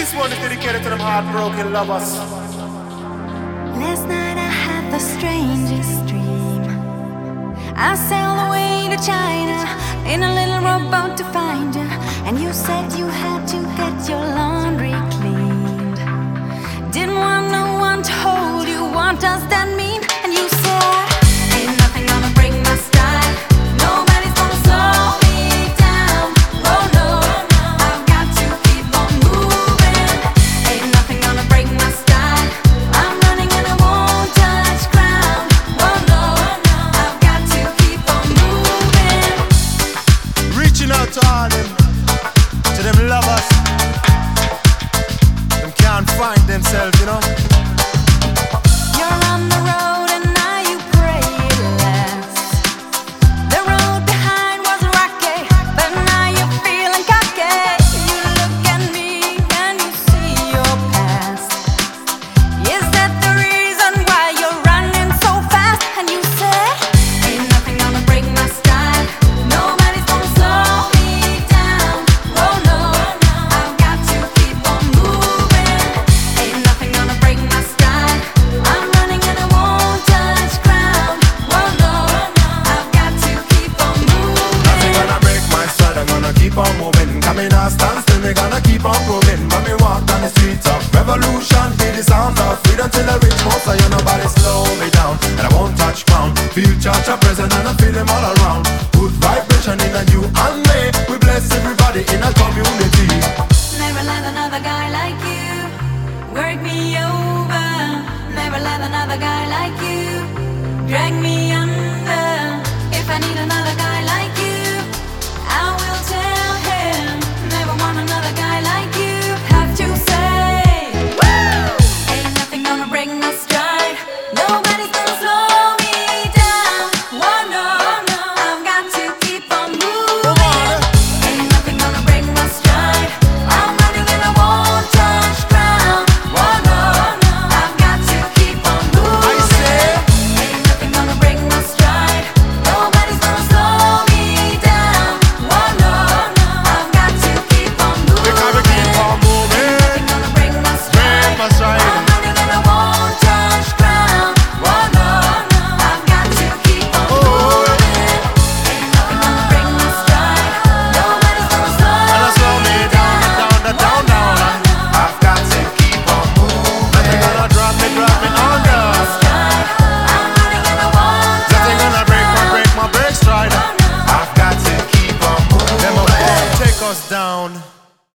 one is dedicated to them heartbroken lovers. Last night I had the strangest dream. I sailed away to China in a little rowboat to find you, and you said you had to get your laundry cleaned. Didn't want no one to hold you. What does that mean? And you said, ain't nothing gonna break my style. Nobody's gonna slow me down. Oh no, I've got to keep on moving. Ain't nothing gonna break my style. I'm running and I won't touch ground. Oh no, I've got to keep on moving. Reaching out to all them, to them lovers. Them can't find themselves, you know. You're on the road and now you pray it lasts. The road behind was rocky, but now you're feeling cocky. You look at me and you see your past. Is that the reason why you're running so fast? And you say, ain't nothing gonna break my style. Nobody's gonna slow me down. Oh no, I've got to keep on moving. Ain't nothing gonna break my style. I'm running and I won't touch ground. Oh no, I've got to keep on moving. Nothing gonna break my stride, I'm gonna keep on moving. Coming out, stand still, me gonna keep on proving. When me walk down the streets of revolution, hear the sound of freedom till I reach most. So you nobody slow me down, and I won't touch ground. Feel Cha-Cha present and I feel them all around. Good vibration in a you and me. We bless everybody in a community. Never let another guy like you work me over. Never let another guy like you drag me under. If I need another